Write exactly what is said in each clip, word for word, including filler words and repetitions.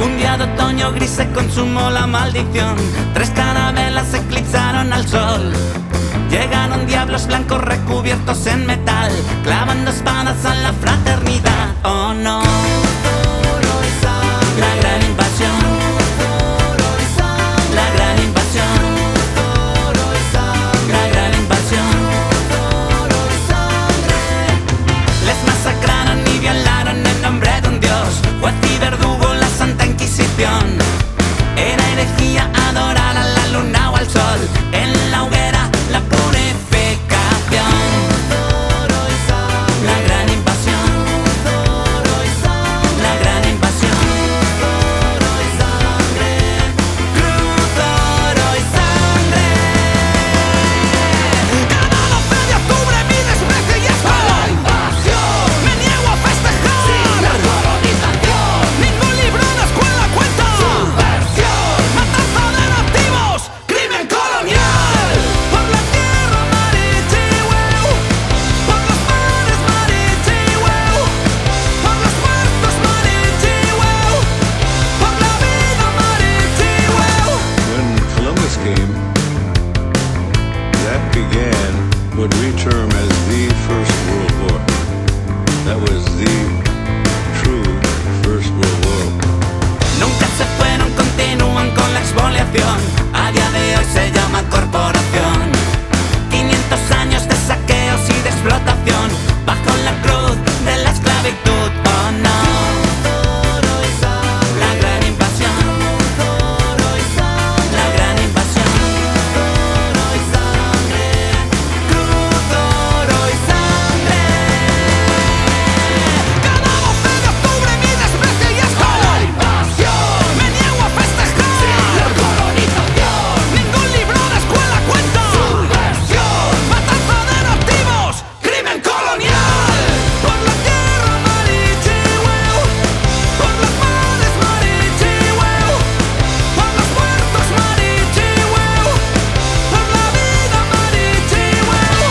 Un día de otoño gris se consumó la maldición. Tres carabelas eclipsaron al sol. Llegaron diablos blancos recubiertos en metal, clavando espadas a la fraternidad. Oh no, la gran invasión, la gran invasión, la gran invasión. Les masacraron y violaron en nombre de un dios, juez y verdugo, la Santa Inquisición. Era herejía adorar a la luna o al sol, en la hoguera la purificación. La gran invasión, la gran invasión. Cruz, oro y sangre. Cada doce de octubre mi desprecio y asco. La invasión, Me niego a festejar sin la colonización. Ningún libro de escuela cuenta Subversión, matanza de nativos, crimen colonial. por la tierra Marichihueu, por los mares Marichihueu, por los muertos Marichihueu, por la vida Marichihueu. When Columbus came, that began what we term as the First World War. That was the true First World War. Nunca se fueron, continúan con la expoliación. A día de hoy se llama corporación. quinientos años de saqueos y de explotación, bajo la cruz de la esclavitud. Oh no, la gran invasión, la gran invasión. Cruz, oro y sangre. Cada doce de octubre mi desprecio y asco. La invasión, Me niego a sin festejar la colonización. ningún libro de escuela cuenta Subversión, matanza de nativos, crimen colonial. por la tierra Marichihueu, por los mares Marichihueu, por los muertos Marichihueu, por la vida Marichihueu.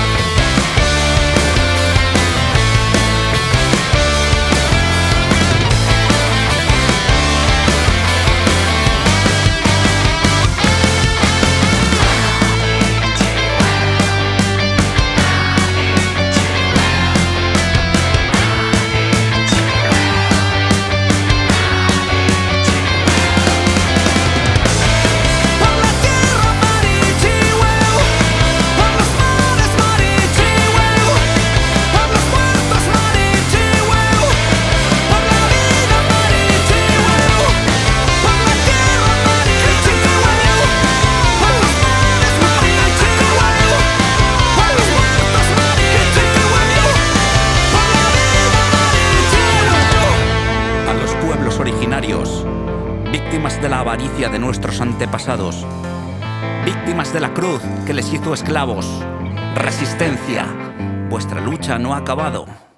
Por la tierra Marichihueu, por los mares Marichihueu, por los muertos Marichihueu, por la vida Marichihueu, por la tierra Marichihueu, por los mares Marichihueu, por los muertos Marichihueu, por la vida Marichihueu. A los pueblos originarios, víctimas de la avaricia de nuestros antepasados, víctimas de la cruz que les hizo esclavos. Resistencia, vuestra lucha no ha acabado.